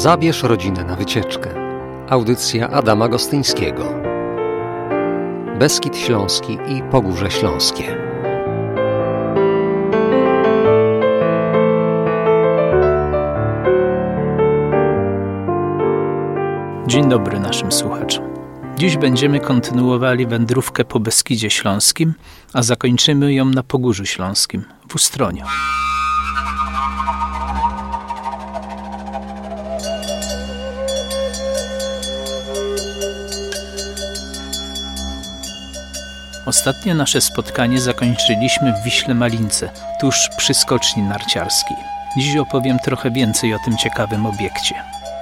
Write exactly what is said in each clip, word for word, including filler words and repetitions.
Zabierz rodzinę na wycieczkę. Audycja Adama Gostyńskiego. Beskid Śląski i Pogórze Śląskie. Dzień dobry naszym słuchaczom. Dziś będziemy kontynuowali wędrówkę po Beskidzie Śląskim, a zakończymy ją na Pogórzu Śląskim, w Ustroniu. Ostatnie nasze spotkanie zakończyliśmy w Wiśle Malince, tuż przy skoczni narciarskiej. Dziś opowiem trochę więcej o tym ciekawym obiekcie.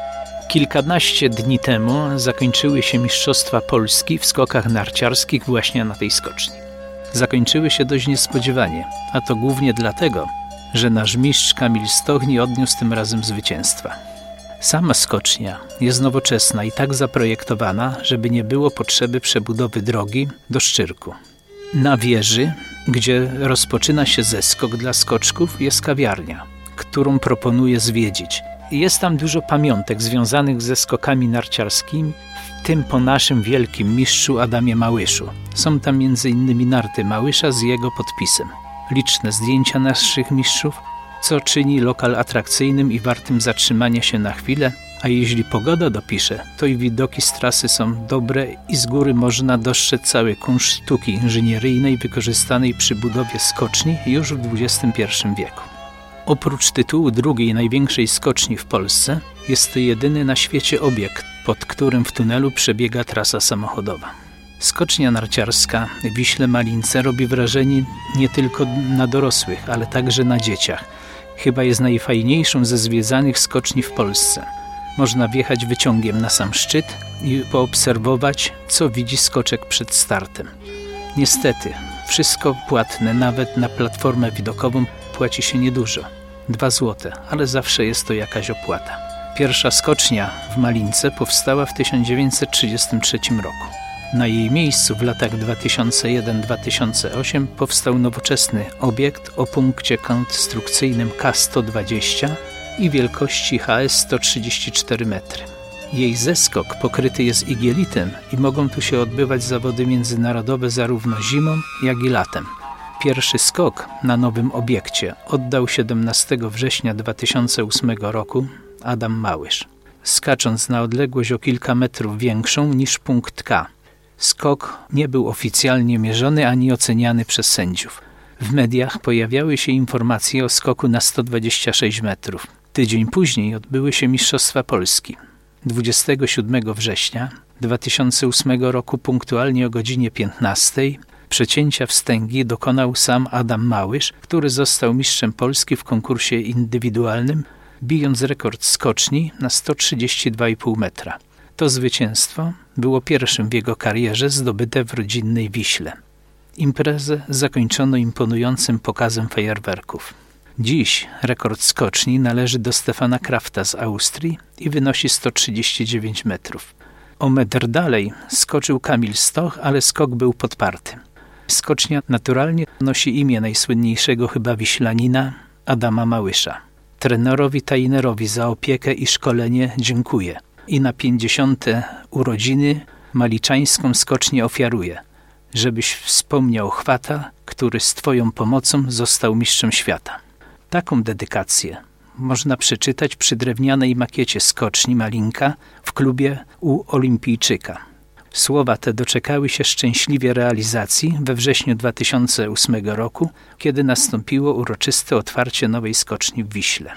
Kilkanaście dni temu zakończyły się Mistrzostwa Polski w skokach narciarskich właśnie na tej skoczni. Zakończyły się dość niespodziewanie, a to głównie dlatego, że nasz mistrz Kamil Stoch nie odniósł tym razem zwycięstwa. Sama skocznia jest nowoczesna i tak zaprojektowana, żeby nie było potrzeby przebudowy drogi do Szczyrku. Na wieży, gdzie rozpoczyna się zeskok dla skoczków, jest kawiarnia, którą proponuję zwiedzić. Jest tam dużo pamiątek związanych ze skokami narciarskimi, w tym po naszym wielkim mistrzu Adamie Małyszu. Są tam między innymi narty Małysza z jego podpisem. Liczne zdjęcia naszych mistrzów, co czyni lokal atrakcyjnym i wartym zatrzymania się na chwilę, a jeśli pogoda dopisze, to i widoki z trasy są dobre i z góry można dostrzec cały kunszt sztuki inżynieryjnej wykorzystanej przy budowie skoczni już w dwudziestym pierwszym wieku. Oprócz tytułu drugiej największej skoczni w Polsce, jest to jedyny na świecie obiekt, pod którym w tunelu przebiega trasa samochodowa. Skocznia narciarska w Wiśle Malince robi wrażenie nie tylko na dorosłych, ale także na dzieciach. Chyba jest najfajniejszą ze zwiedzanych skoczni w Polsce. Można wjechać wyciągiem na sam szczyt i poobserwować, co widzi skoczek przed startem. Niestety, wszystko płatne, nawet na platformę widokową płaci się niedużo. Dwa złote, ale zawsze jest to jakaś opłata. Pierwsza skocznia w Malince powstała w tysiąc dziewięćset trzydziestym trzecim roku. Na jej miejscu w latach dwa tysiące pierwszy do dwa tysiące ósmego powstał nowoczesny obiekt o punkcie konstrukcyjnym K sto dwadzieścia i wielkości H S sto trzydzieści cztery metry. Jej zeskok pokryty jest igielitem i mogą tu się odbywać zawody międzynarodowe zarówno zimą, jak i latem. Pierwszy skok na nowym obiekcie oddał siedemnastego września dwa tysiące ósmego roku Adam Małysz, skacząc na odległość o kilka metrów większą niż punkt K. Skok nie był oficjalnie mierzony ani oceniany przez sędziów. W mediach pojawiały się informacje o skoku na sto dwadzieścia sześć metrów. Tydzień później odbyły się Mistrzostwa Polski. dwudziestego siódmego września dwa tysiące ósmego roku punktualnie o godzinie piętnastej przecięcia wstęgi dokonał sam Adam Małysz, który został mistrzem Polski w konkursie indywidualnym, bijąc rekord skoczni na sto trzydzieści dwa i pół metra. To zwycięstwo było pierwszym w jego karierze zdobyte w rodzinnej Wiśle. Imprezę zakończono imponującym pokazem fajerwerków. Dziś rekord skoczni należy do Stefana Krafta z Austrii i wynosi sto trzydzieści dziewięć metrów. O metr dalej skoczył Kamil Stoch, ale skok był podparty. Skocznia naturalnie nosi imię najsłynniejszego chyba wiślanina Adama Małysza. Trenerowi Tajnerowi za opiekę i szkolenie dziękuję i na pięćdziesiąte urodziny maliczańską skocznię ofiaruję, żebyś wspomniał chwata, który z twoją pomocą został mistrzem świata. Taką dedykację można przeczytać przy drewnianej makiecie skoczni Malinka w klubie u Olimpijczyka. Słowa te doczekały się szczęśliwie realizacji we wrześniu dwa tysiące ósmego roku, kiedy nastąpiło uroczyste otwarcie nowej skoczni w Wiśle.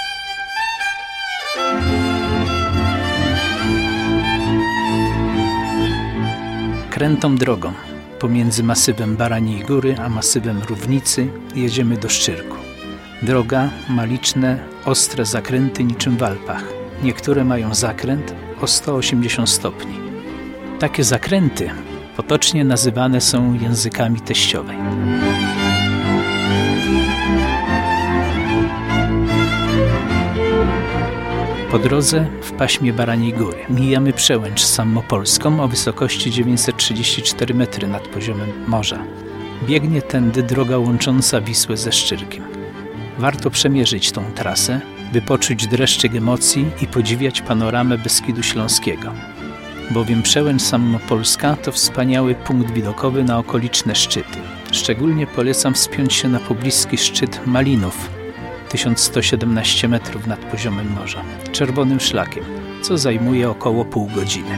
Krętą drogą pomiędzy masywem Baraniej Góry a masywem Równicy jedziemy do Szczyrku. Droga ma liczne, ostre zakręty niczym w Alpach. Niektóre mają zakręt o sto osiemdziesiąt stopni. Takie zakręty potocznie nazywane są językami teściowej. Po drodze w paśmie Baraniej Góry mijamy przełęcz Samopolską o wysokości dziewięćset trzydzieści cztery metry nad poziomem morza. Biegnie tędy droga łącząca Wisłę ze Szczyrkiem. Warto przemierzyć tą trasę, by poczuć dreszczyk emocji i podziwiać panoramę Beskidu Śląskiego. Bowiem przełęcz Sammopolska to wspaniały punkt widokowy na okoliczne szczyty. Szczególnie polecam wspiąć się na pobliski szczyt Malinów, tysiąc sto siedemnaście metrów nad poziomem morza, czerwonym szlakiem, co zajmuje około pół godziny.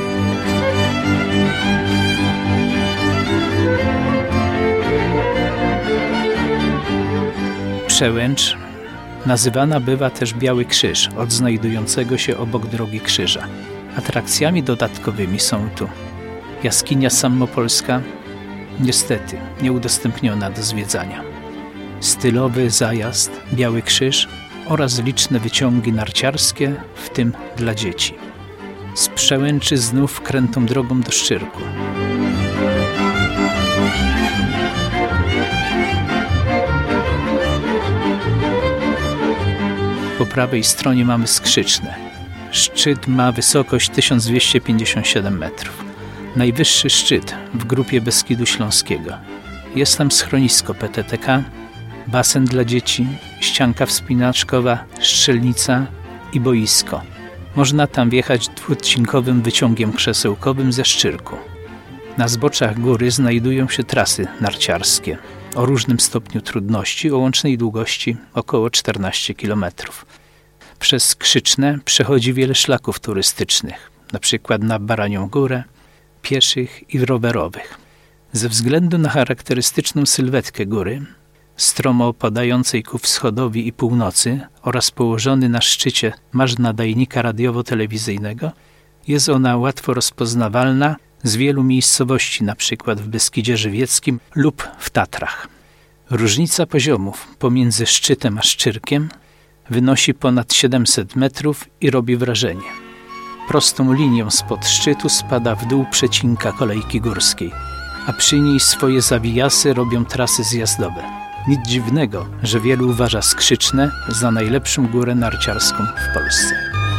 Przełęcz nazywana bywa też Biały Krzyż od znajdującego się obok drogi krzyża. Atrakcjami dodatkowymi są tu jaskinia Sammopolska, niestety nieudostępniona do zwiedzania, stylowy zajazd Biały Krzyż oraz liczne wyciągi narciarskie, w tym dla dzieci. Z Przełęczy znów krętą drogą do Szczyrku. Po prawej stronie mamy Skrzyczne. Szczyt ma wysokość tysiąc dwieście pięćdziesiąt siedem metrów. Najwyższy szczyt w grupie Beskidu Śląskiego. Jest tam schronisko P T T K, basen dla dzieci, ścianka wspinaczkowa, strzelnica i boisko. Można tam wjechać dwuodcinkowym wyciągiem krzesełkowym ze Szczyrku. Na zboczach góry znajdują się trasy narciarskie o różnym stopniu trudności, o łącznej długości około czternaście kilometrów. Przez Skrzyczne przechodzi wiele szlaków turystycznych, na przykład na Baranią Górę, pieszych i rowerowych. Ze względu na charakterystyczną sylwetkę góry, stromo opadającej ku wschodowi i północy oraz położony na szczycie marz nadajnika radiowo-telewizyjnego, jest ona łatwo rozpoznawalna z wielu miejscowości, na przykład w Beskidzie Żywieckim lub w Tatrach. Różnica poziomów pomiędzy szczytem a Szczyrkiem wynosi ponad siedemset metrów i robi wrażenie. Prostą linią spod szczytu spada w dół przecinka kolejki górskiej, a przy niej swoje zawijasy robią trasy zjazdowe. Nic dziwnego, że wielu uważa Skrzyczne za najlepszą górę narciarską w Polsce.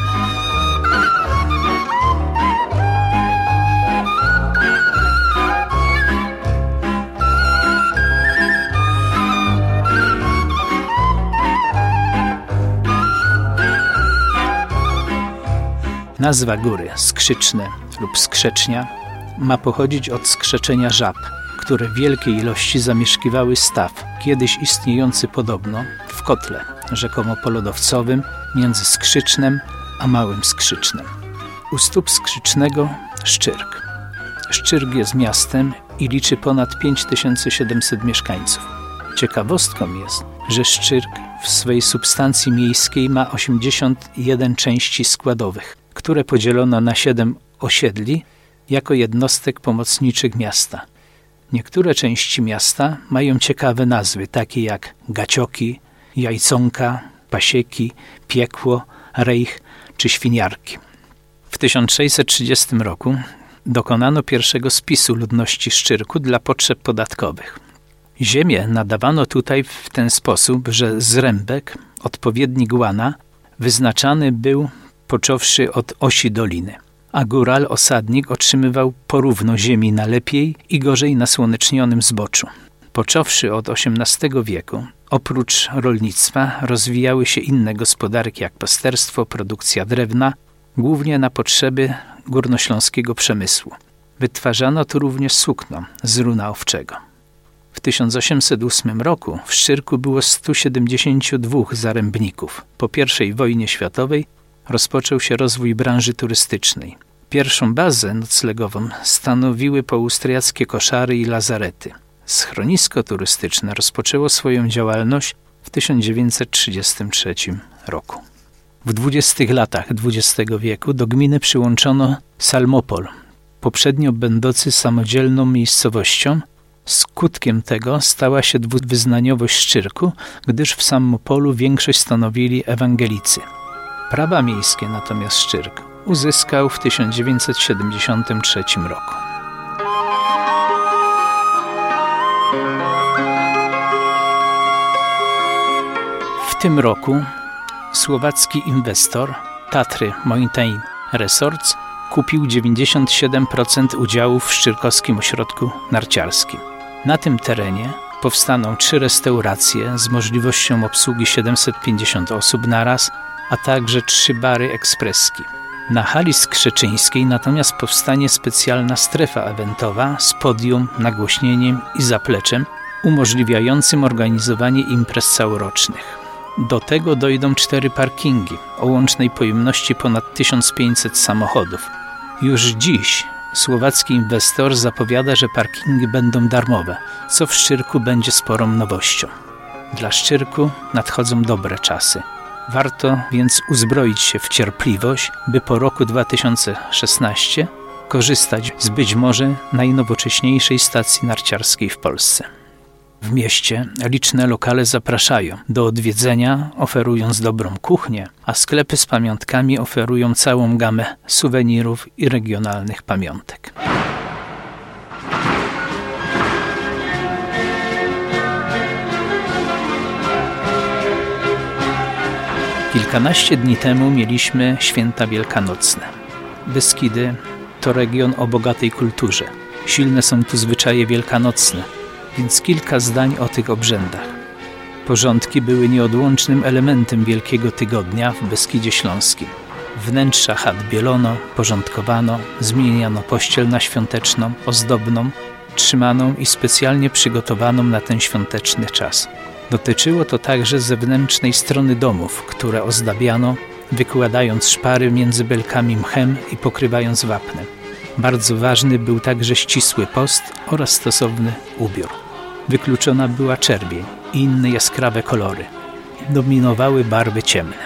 Nazwa góry Skrzyczne lub Skrzecznia ma pochodzić od skrzeczenia żab, które w wielkiej ilości zamieszkiwały staw, kiedyś istniejący podobno w kotle, rzekomo polodowcowym, między Skrzycznem a Małym Skrzycznem. U stóp Skrzycznego Szczyrk. Szczyrk jest miastem i liczy ponad pięć tysięcy siedemset mieszkańców. Ciekawostką jest, że Szczyrk w swej substancji miejskiej ma osiemdziesiąt jeden części składowych, które podzielono na siedem osiedli jako jednostek pomocniczych miasta. Niektóre części miasta mają ciekawe nazwy, takie jak Gacioki, Jajconka, Pasieki, Piekło, Rejch czy Świniarki. W tysiąc sześćset trzydziestym roku dokonano pierwszego spisu ludności Szczyrku dla potrzeb podatkowych. Ziemię nadawano tutaj w ten sposób, że zrębek, odpowiednik łana, wyznaczany był począwszy od osi doliny, a góral, osadnik otrzymywał porówno ziemi na lepiej i gorzej nasłonecznionym zboczu. Począwszy od osiemnastego wieku, oprócz rolnictwa rozwijały się inne gospodarki jak pasterstwo, produkcja drewna, głównie na potrzeby górnośląskiego przemysłu. Wytwarzano tu również sukno z runa owczego. W tysiąc osiemset ósmym roku w Szczyrku było stu siedemdziesięciu dwóch zarębników. Po pierwszej wojnie światowej rozpoczął się rozwój branży turystycznej. Pierwszą bazę noclegową stanowiły poaustriackie koszary i lazarety. Schronisko turystyczne rozpoczęło swoją działalność w tysiąc dziewięćset trzydziestym trzecim roku. W dwudziestych latach dwudziestego wieku do gminy przyłączono Salmopol, poprzednio będący samodzielną miejscowością. Skutkiem tego stała się dwuwyznaniowość Szczyrku, gdyż w Sammopolu większość stanowili ewangelicy. Prawa miejskie natomiast Szczyrk uzyskał w tysiąc dziewięćset siedemdziesiątym trzecim roku. W tym roku słowacki inwestor Tatry Mountain Resorts kupił dziewięćdziesiąt siedem procent udziałów w Szczyrkowskim Ośrodku Narciarskim. Na tym terenie Powstaną trzy restauracje z możliwością obsługi siedemset pięćdziesiąt osób naraz, a także trzy bary ekspreski. Na hali skrzeczyńskiej natomiast powstanie specjalna strefa eventowa z podium, nagłośnieniem i zapleczem umożliwiającym organizowanie imprez całorocznych. Do tego dojdą cztery parkingi o łącznej pojemności ponad tysiąc pięćset samochodów. Już dziś słowacki inwestor zapowiada, że parkingi będą darmowe, co w Szczyrku będzie sporą nowością. Dla Szczyrku nadchodzą dobre czasy. Warto więc uzbroić się w cierpliwość, by po roku dwa tysiące szesnastym korzystać z być może najnowocześniejszej stacji narciarskiej w Polsce. W mieście liczne lokale zapraszają do odwiedzenia, oferując dobrą kuchnię, a sklepy z pamiątkami oferują całą gamę suwenirów i regionalnych pamiątek. Kilkanaście dni temu mieliśmy święta wielkanocne. Beskidy to region o bogatej kulturze. Silne są tu zwyczaje wielkanocne, więc kilka zdań o tych obrzędach. Porządki były nieodłącznym elementem Wielkiego Tygodnia w Beskidzie Śląskim. Wnętrza chat bielono, porządkowano, zmieniano pościel na świąteczną, ozdobną, trzymaną i specjalnie przygotowaną na ten świąteczny czas. Dotyczyło to także zewnętrznej strony domów, które ozdabiano, wykładając szpary między belkami mchem i pokrywając wapnem. Bardzo ważny był także ścisły post oraz stosowny ubiór. Wykluczona była czerwień i inne jaskrawe kolory. Dominowały barwy ciemne.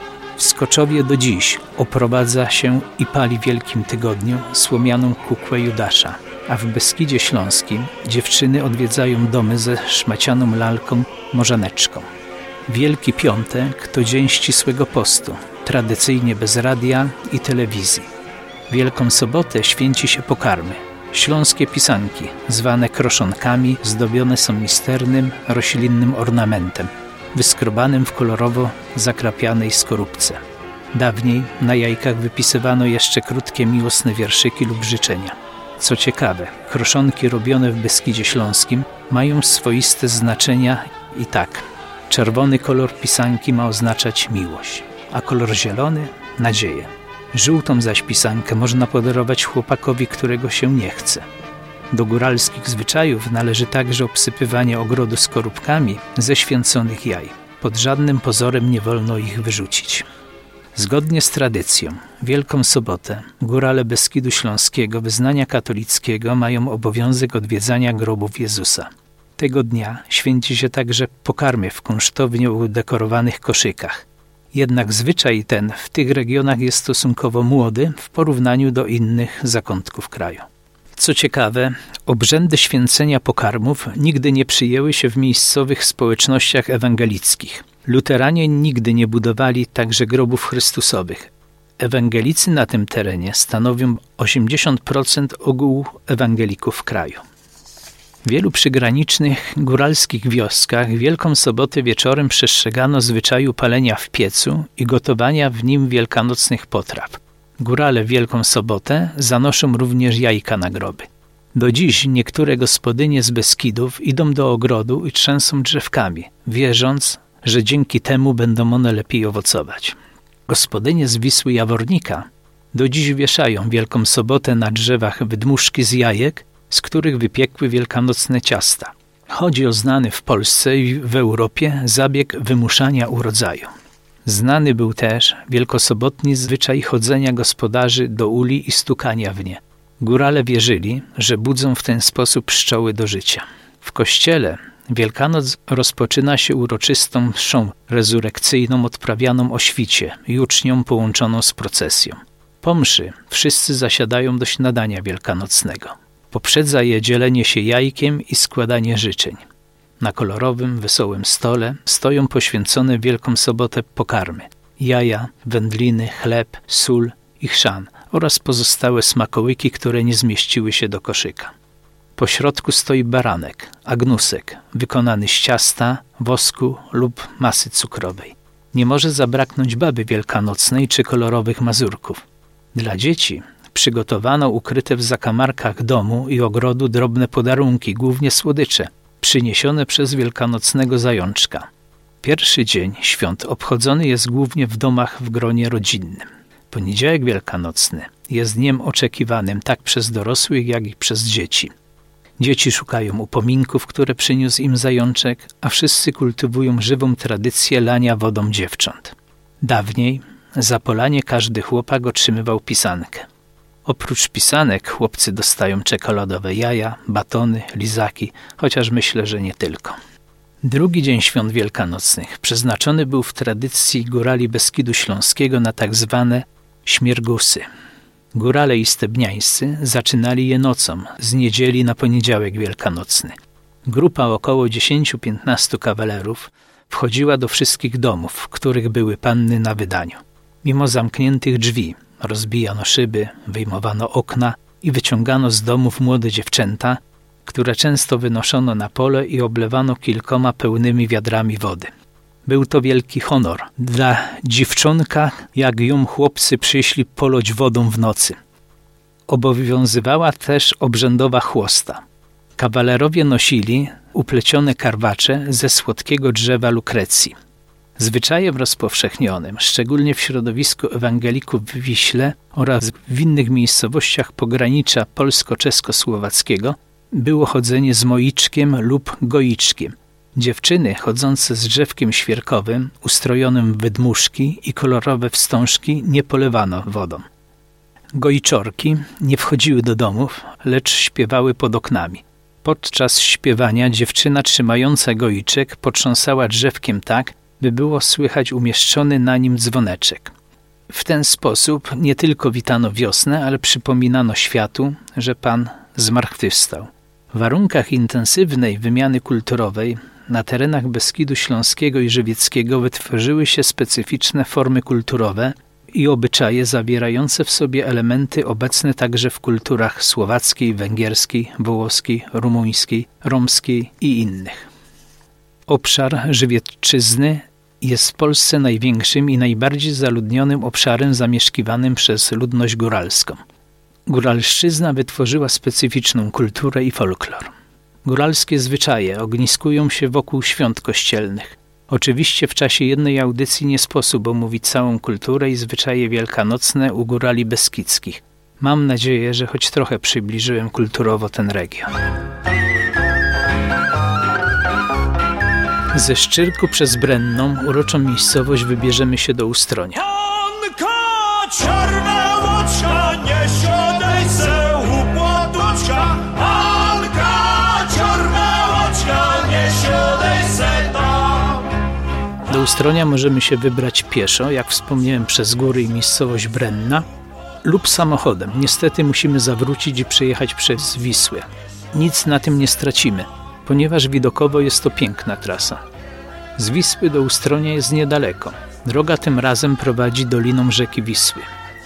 W Skoczowie do dziś oprowadza się i pali w Wielkim Tygodniu słomianą kukłę Judasza, a w Beskidzie Śląskim dziewczyny odwiedzają domy ze szmacianą lalką Morzaneczką. Wielki Piątek to dzień ścisłego postu, tradycyjnie bez radia i telewizji. Wielką Sobotę święci się pokarmy. Śląskie pisanki, zwane kroszonkami, zdobione są misternym, roślinnym ornamentem, wyskrobanym w kolorowo zakrapianej skorupce. Dawniej na jajkach wypisywano jeszcze krótkie miłosne wierszyki lub życzenia. Co ciekawe, kroszonki robione w Beskidzie Śląskim mają swoiste znaczenia i tak. Czerwony kolor pisanki ma oznaczać miłość, a kolor zielony – nadzieję. Żółtą zaś pisankę można podarować chłopakowi, którego się nie chce. Do góralskich zwyczajów należy także obsypywanie ogrodu skorupkami ze święconych jaj. Pod żadnym pozorem nie wolno ich wyrzucić. Zgodnie z tradycją, Wielką Sobotę górale Beskidu Śląskiego wyznania katolickiego mają obowiązek odwiedzania grobów Jezusa. Tego dnia święci się także pokarmy w kunsztownie udekorowanych koszykach. Jednak zwyczaj ten w tych regionach jest stosunkowo młody w porównaniu do innych zakątków kraju. Co ciekawe, obrzędy święcenia pokarmów nigdy nie przyjęły się w miejscowych społecznościach ewangelickich. Luteranie nigdy nie budowali także grobów chrystusowych. Ewangelicy na tym terenie stanowią osiemdziesiąt procent ogółu ewangelików w kraju. W wielu przygranicznych góralskich wioskach Wielką Sobotę wieczorem przestrzegano zwyczaju palenia w piecu i gotowania w nim wielkanocnych potraw. Górale w Wielką Sobotę zanoszą również jajka na groby. Do dziś niektóre gospodynie z Beskidów idą do ogrodu i trzęsą drzewkami, wierząc, że dzięki temu będą one lepiej owocować. Gospodynie z Wisły Jawornika do dziś wieszają Wielką Sobotę na drzewach wydmuszki z jajek, z których wypiekły wielkanocne ciasta. Chodzi o znany w Polsce i w Europie zabieg wymuszania urodzaju. Znany był też wielkosobotni zwyczaj chodzenia gospodarzy do uli i stukania w nie. Górale wierzyli, że budzą w ten sposób pszczoły do życia. W kościele Wielkanoc rozpoczyna się uroczystą mszą rezurekcyjną odprawianą o świcie, jucznią połączoną z procesją. Po mszy wszyscy zasiadają do śniadania wielkanocnego. Poprzedza je dzielenie się jajkiem i składanie życzeń. Na kolorowym, wesołym stole stoją poświęcone w Wielką Sobotę pokarmy. Jaja, wędliny, chleb, sól i chrzan oraz pozostałe smakołyki, które nie zmieściły się do koszyka. Po środku stoi baranek, agnusek, wykonany z ciasta, wosku lub masy cukrowej. Nie może zabraknąć baby wielkanocnej czy kolorowych mazurków. Dla dzieci przygotowano ukryte w zakamarkach domu i ogrodu drobne podarunki, głównie słodycze, przyniesione przez wielkanocnego zajączka. Pierwszy dzień świąt obchodzony jest głównie w domach w gronie rodzinnym. Poniedziałek wielkanocny jest dniem oczekiwanym tak przez dorosłych, jak i przez dzieci. Dzieci szukają upominków, które przyniósł im zajączek, a wszyscy kultywują żywą tradycję lania wodą dziewcząt. Dawniej za polanie każdy chłopak otrzymywał pisankę. Oprócz pisanek chłopcy dostają czekoladowe jaja, batony, lizaki, chociaż myślę, że nie tylko. Drugi dzień świąt wielkanocnych przeznaczony był w tradycji górali Beskidu Śląskiego na tak zwane śmiergusy. Górale i stebniańscy zaczynali je nocą, z niedzieli na poniedziałek wielkanocny. Grupa około dziesięciu piętnastu kawalerów wchodziła do wszystkich domów, w których były panny na wydaniu. Mimo zamkniętych drzwi rozbijano szyby, wyjmowano okna i wyciągano z domów młode dziewczęta, które często wynoszono na pole i oblewano kilkoma pełnymi wiadrami wody. Był to wielki honor dla dziewczonka, jak ją chłopcy przyszli poloć wodą w nocy. Obowiązywała też obrzędowa chłosta. Kawalerowie nosili uplecione karwacze ze słodkiego drzewa lukrecji. Zwyczajem rozpowszechnionym, szczególnie w środowisku ewangelików w Wiśle oraz w innych miejscowościach pogranicza polsko-czesko-słowackiego, było chodzenie z moiczkiem lub goiczkiem. Dziewczyny chodzące z drzewkiem świerkowym, ustrojonym w wydmuszki i kolorowe wstążki nie polewano wodą. Goiczorki nie wchodziły do domów, lecz śpiewały pod oknami. Podczas śpiewania dziewczyna trzymająca goiczek potrząsała drzewkiem tak, by było słychać umieszczony na nim dzwoneczek. W ten sposób nie tylko witano wiosnę, ale przypominano światu, że Pan zmartwychwstał. W warunkach intensywnej wymiany kulturowej na terenach Beskidu Śląskiego i Żywieckiego wytworzyły się specyficzne formy kulturowe i obyczaje zawierające w sobie elementy obecne także w kulturach słowackiej, węgierskiej, wołoskiej, rumuńskiej, romskiej i innych. Obszar Żywiecczyzny jest w Polsce największym i najbardziej zaludnionym obszarem zamieszkiwanym przez ludność góralską. Góralszczyzna wytworzyła specyficzną kulturę i folklor. Góralskie zwyczaje ogniskują się wokół świąt kościelnych. Oczywiście w czasie jednej audycji nie sposób omówić całą kulturę i zwyczaje wielkanocne u górali beskidzkich. Mam nadzieję, że choć trochę przybliżyłem kulturowo ten region. Ze Szczyrku przez Brenną, uroczą miejscowość, wybierzemy się do Ustronia. Do Ustronia możemy się wybrać pieszo, jak wspomniałem, przez góry i miejscowość Brenna, lub samochodem. Niestety musimy zawrócić i przejechać przez Wisłę. Nic na tym nie stracimy, ponieważ widokowo jest to piękna trasa. Z Wisły do Ustronia jest niedaleko. Droga tym razem prowadzi doliną rzeki Wisły.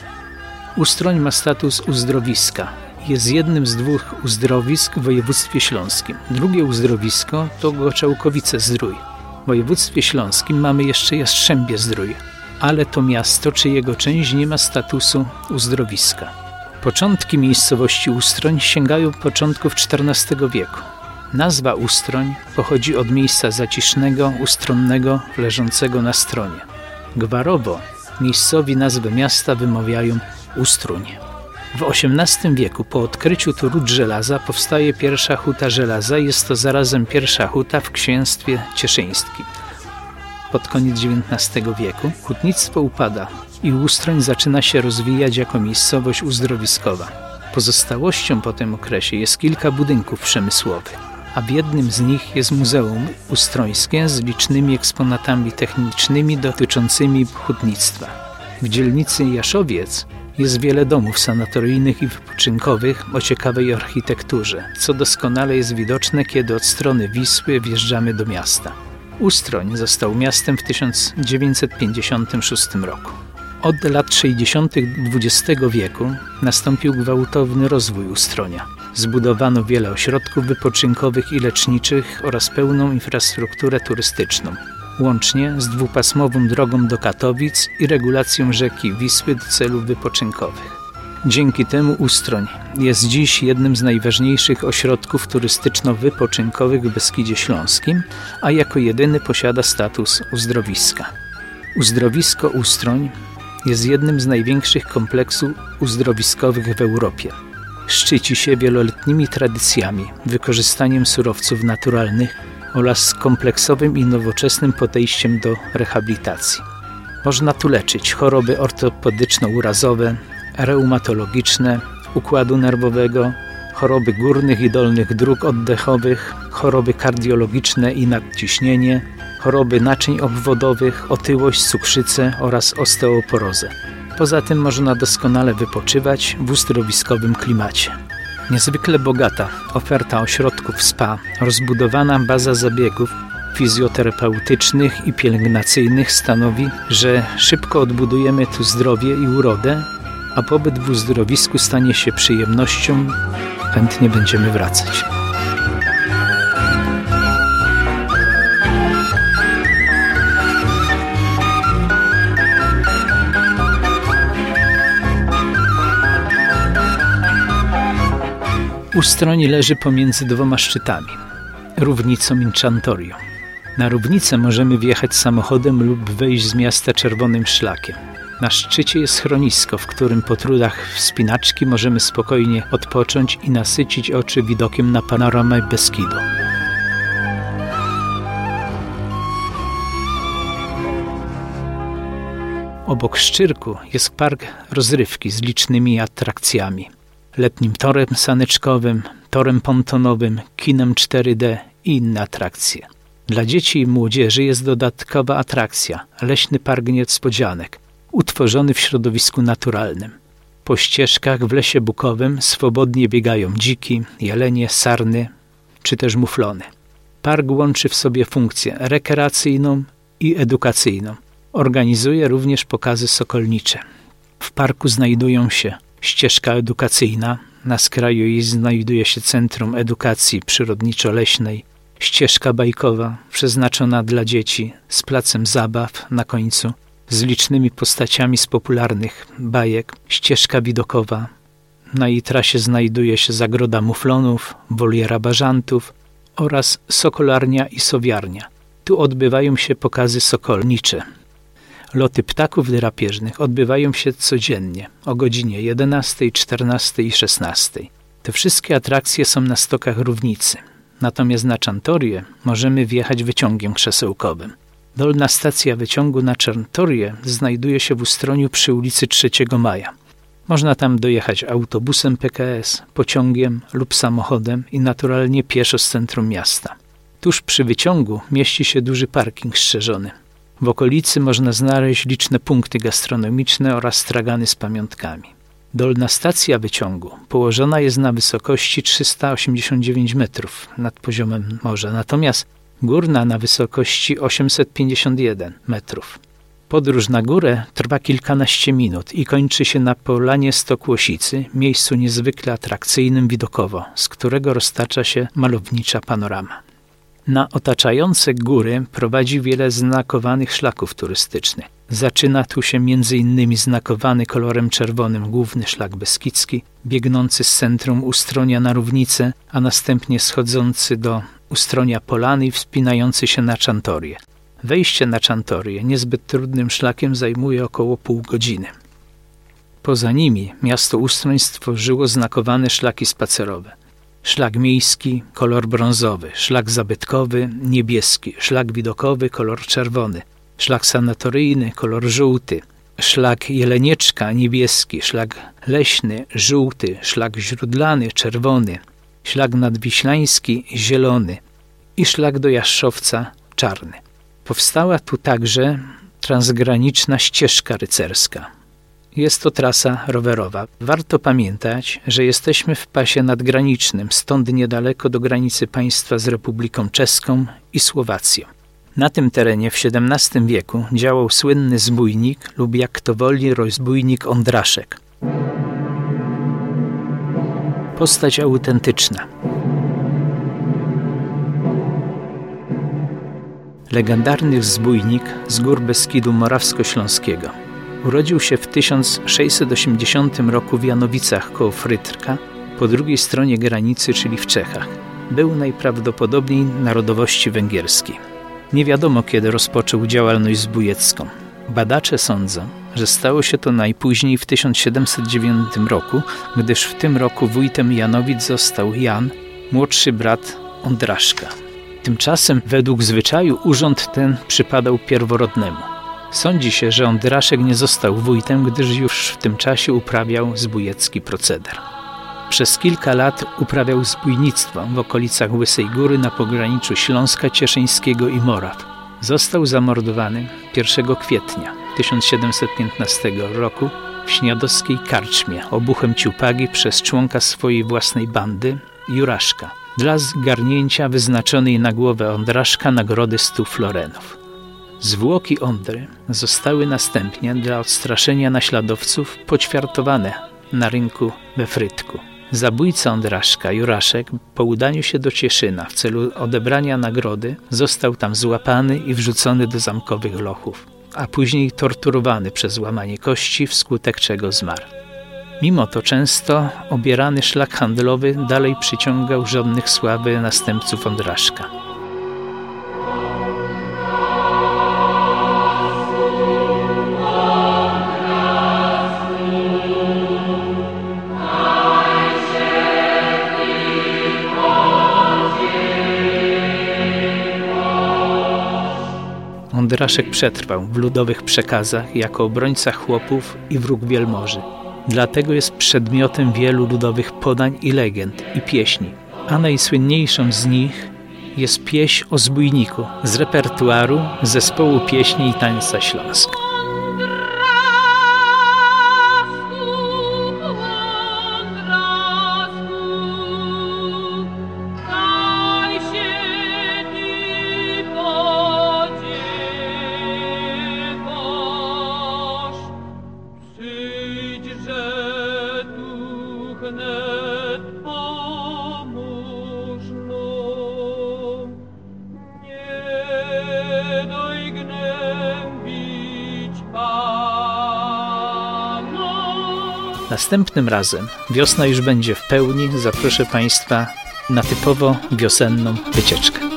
Ustroń ma status uzdrowiska. Jest jednym z dwóch uzdrowisk w województwie śląskim. Drugie uzdrowisko to Goczałkowice-Zdrój. W województwie śląskim mamy jeszcze Jastrzębie-Zdrój, ale to miasto czy jego część nie ma statusu uzdrowiska. Początki miejscowości Ustroń sięgają początków czternastego wieku. Nazwa Ustroń pochodzi od miejsca zacisznego, ustronnego, leżącego na stronie. Gwarowo miejscowi nazwę miasta wymawiają Ustruń. W osiemnastym wieku po odkryciu tu ród żelaza powstaje pierwsza huta żelaza i jest to zarazem pierwsza huta w księstwie cieszyńskim. Pod koniec dziewiętnastego wieku hutnictwo upada i Ustroń zaczyna się rozwijać jako miejscowość uzdrowiskowa. Pozostałością po tym okresie jest kilka budynków przemysłowych, a w jednym z nich jest Muzeum Ustrońskie z licznymi eksponatami technicznymi dotyczącymi hutnictwa. W dzielnicy Jaszowiec jest wiele domów sanatoryjnych i wypoczynkowych o ciekawej architekturze, co doskonale jest widoczne, kiedy od strony Wisły wjeżdżamy do miasta. Ustroń został miastem w tysiąc dziewięćset pięćdziesiątym szóstym roku. Od lat sześćdziesiątych dwudziestego wieku nastąpił gwałtowny rozwój Ustronia. Zbudowano wiele ośrodków wypoczynkowych i leczniczych oraz pełną infrastrukturę turystyczną, łącznie z dwupasmową drogą do Katowic i regulacją rzeki Wisły do celów wypoczynkowych. Dzięki temu Ustroń jest dziś jednym z najważniejszych ośrodków turystyczno-wypoczynkowych w Beskidzie Śląskim, a jako jedyny posiada status uzdrowiska. Uzdrowisko Ustroń jest jednym z największych kompleksów uzdrowiskowych w Europie. Szczyci się wieloletnimi tradycjami, wykorzystaniem surowców naturalnych oraz kompleksowym i nowoczesnym podejściem do rehabilitacji. Można tu leczyć choroby ortopedyczno-urazowe, reumatologiczne, układu nerwowego, choroby górnych i dolnych dróg oddechowych, choroby kardiologiczne i nadciśnienie, choroby naczyń obwodowych, otyłość, cukrzycę oraz osteoporozę. Poza tym można doskonale wypoczywać w uzdrowiskowym klimacie. Niezwykle bogata oferta ośrodków spa, rozbudowana baza zabiegów fizjoterapeutycznych i pielęgnacyjnych stanowi, że szybko odbudujemy tu zdrowie i urodę, a pobyt w uzdrowisku stanie się przyjemnością. Chętnie będziemy wracać. Ustroń leży pomiędzy dwoma szczytami, Równicą i Czantorią. Na Równicę możemy wjechać samochodem lub wejść z miasta czerwonym szlakiem. Na szczycie jest schronisko, w którym po trudach wspinaczki możemy spokojnie odpocząć i nasycić oczy widokiem na panoramę Beskidu. Obok Szczyrku jest park rozrywki z licznymi atrakcjami. Letnim torem saneczkowym, torem pontonowym, kinem cztery D i inne atrakcje. Dla dzieci i młodzieży jest dodatkowa atrakcja – leśny park niespodzianek, utworzony w środowisku naturalnym. Po ścieżkach w lesie bukowym swobodnie biegają dziki, jelenie, sarny czy też muflony. Park łączy w sobie funkcję rekreacyjną i edukacyjną. Organizuje również pokazy sokolnicze. W parku znajdują się ścieżka edukacyjna, na skraju jej znajduje się Centrum Edukacji Przyrodniczo-Leśnej, ścieżka bajkowa przeznaczona dla dzieci z placem zabaw na końcu, z licznymi postaciami z popularnych bajek, ścieżka widokowa. Na jej trasie znajduje się zagroda muflonów, woliera bażantów oraz sokolarnia i sowiarnia. Tu odbywają się pokazy sokolnicze. Loty ptaków drapieżnych odbywają się codziennie o godzinie jedenastej, czternastej i szesnastej. Te wszystkie atrakcje są na stokach Równicy. Natomiast na Czantorię możemy wjechać wyciągiem krzesełkowym. Dolna stacja wyciągu na Czantorię znajduje się w Ustroniu przy ulicy trzeciego Maja. Można tam dojechać autobusem P K S, pociągiem lub samochodem i naturalnie pieszo z centrum miasta. Tuż przy wyciągu mieści się duży parking strzeżony. W okolicy można znaleźć liczne punkty gastronomiczne oraz stragany z pamiątkami. Dolna stacja wyciągu położona jest na wysokości trzysta osiemdziesiąt dziewięć metrów nad poziomem morza, natomiast górna na wysokości osiemset pięćdziesiąt jeden metrów. Podróż na górę trwa kilkanaście minut i kończy się na Polanie Stokłosicy, miejscu niezwykle atrakcyjnym widokowo, z którego roztacza się malownicza panorama. Na otaczające góry prowadzi wiele znakowanych szlaków turystycznych. Zaczyna tu się między innymi znakowany kolorem czerwonym główny szlak beskidzki, biegnący z centrum Ustronia na Równicę, a następnie schodzący do Ustronia Polany i wspinający się na Czantorię. Wejście na Czantorię niezbyt trudnym szlakiem zajmuje około pół godziny. Poza nimi miasto Ustroń stworzyło znakowane szlaki spacerowe. Szlak miejski, kolor brązowy, szlak zabytkowy, niebieski, szlak widokowy, kolor czerwony, szlak sanatoryjny, kolor żółty, szlak Jelenieczka, niebieski, szlak leśny, żółty, szlak źródlany, czerwony, szlak nadwiślański, zielony i szlak do Jaszczowca, czarny. Powstała tu także transgraniczna ścieżka rycerska. Jest to trasa rowerowa. Warto pamiętać, że jesteśmy w pasie nadgranicznym, stąd niedaleko do granicy państwa z Republiką Czeską i Słowacją. Na tym terenie w siedemnastym wieku działał słynny zbójnik lub jak kto woli rozbójnik Ondraszek. Postać autentyczna. Legendarny zbójnik z gór Beskidu Morawsko-Śląskiego. Urodził się w tysiąc sześćset osiemdziesiątym roku w Janowicach koło Frytrka, po drugiej stronie granicy, czyli w Czechach. Był najprawdopodobniej narodowości węgierskiej. Nie wiadomo, kiedy rozpoczął działalność zbójecką. Badacze sądzą, że stało się to najpóźniej w tysiąc siedemset dziewiątym roku, gdyż w tym roku wójtem Janowic został Jan, młodszy brat Ondraszka. Tymczasem według zwyczaju urząd ten przypadał pierworodnemu. Sądzi się, że Ondraszek nie został wójtem, gdyż już w tym czasie uprawiał zbójecki proceder. Przez kilka lat uprawiał zbójnictwo w okolicach Łysej Góry na pograniczu Śląska Cieszyńskiego i Moraw. Został zamordowany pierwszego kwietnia tysiąc siedemset piętnastego roku w śniadowskiej karczmie obuchem ciupagi przez członka swojej własnej bandy, Juraszka, dla zgarnięcia wyznaczonej na głowę Ondraszka nagrody stu florenów. Zwłoki Ondry zostały następnie dla odstraszenia naśladowców poćwiartowane na rynku we Frytku. Zabójca Ondraszka, Juraszek, po udaniu się do Cieszyna w celu odebrania nagrody został tam złapany i wrzucony do zamkowych lochów, a później torturowany przez łamanie kości, wskutek czego zmarł. Mimo to często obierany szlak handlowy dalej przyciągał żądnych sławy następców Ondraszka. Ondraszek przetrwał w ludowych przekazach jako obrońca chłopów i wróg wielmoży. Dlatego jest przedmiotem wielu ludowych podań i legend i pieśni, a najsłynniejszą z nich jest pieśń o zbójniku z repertuaru zespołu pieśni i tańca Śląsk. Następnym razem, wiosna już będzie w pełni, zaproszę Państwa na typowo wiosenną wycieczkę.